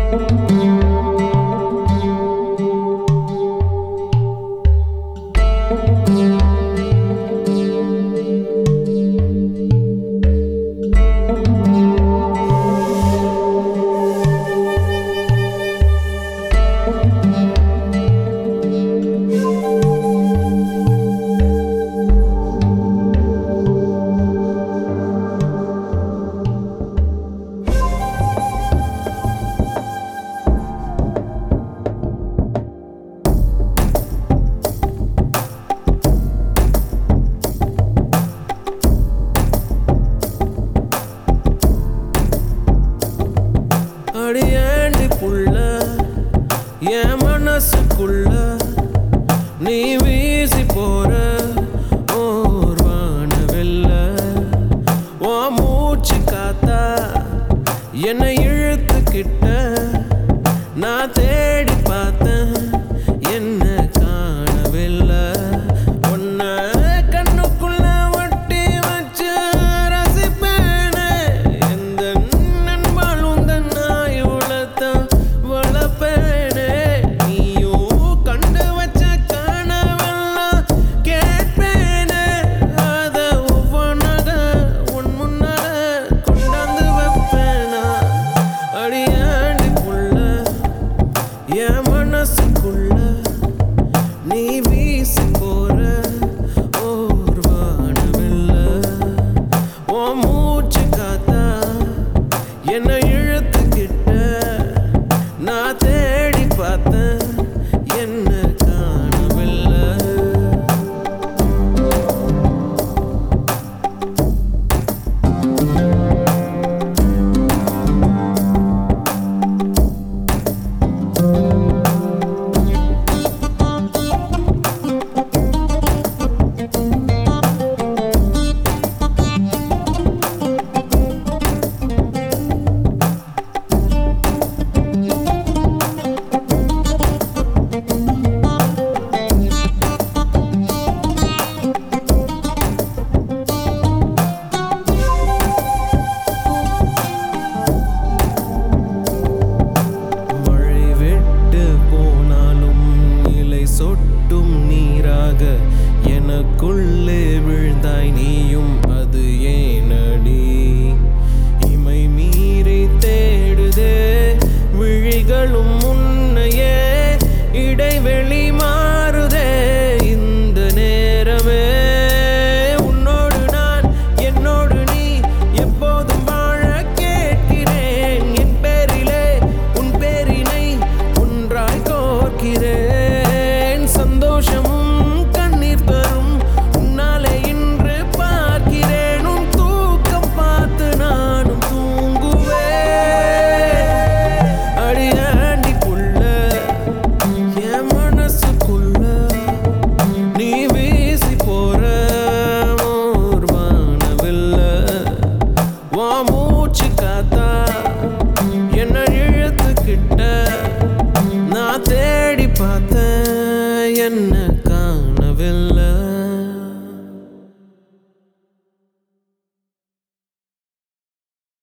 அடியேண்டி புள்ள என் மனசுக்குள்ள நீ வீசி போற ஓர் வானவெல்ல ஓ மூச்சு காத்தா என்னை இழுத்துக்கிட்ட நான் தேடி பார்த்தேன் என்ன காணவில்லை ஒன்ன கண்ணுக்குள்ள வட்டி வச்சு ரசிப்பேனே எந்த நண்பாலும் தன்னாய் உளத்தான் வளப்பேனே நீயும் கண்டு வச்ச காணவெல்லாம் கேட்பேனே அத ஒவ்வொன்னாக உன் முன்னால கொண்டாந்து வைப்பேனா அடியாண்டி புள்ள என் மனசுக்குள்ள நீ வீசி போற ஓர் வானவெல்ல ஓ மூச்சு காத்தா என்னை இழுத்துக்கிட்ட நான் தேடி பார்த்தேன் என்ன காணவில்லை மழை விட்டு போனாலும் இலை சொட்டும் நீராக எனக்குள்ளே விழுந்தாய் நீயும் அது ஏனடி இமை மீறி தேடுதே விழிகளும் முன்னையே இடைவெளி மாறுதே இந்த நேரமே உன்னோடு நான் என்னோடு நீ எப்போதும் வாழ கேட்கிறேன் என் பேரிலே உன் பேரினை ஒன்றாய் கோர்க்கிறேன் சந்தோஷமும் கண்ணீர் தரும் உன்னாலே இன்று பார்க்கிறேன் உன் தூக்கம் பார்த்து நானும் தூங்குவேன் அடியாண்டி புள்ள என் மனசுக்குள்ள நீ வீசி போற ஓர் வானவெல்ல வா மூச்சு காத்தா என்னை இழுத்துக்கிட்ட நான் தேடி பார்த்தேன் என்ன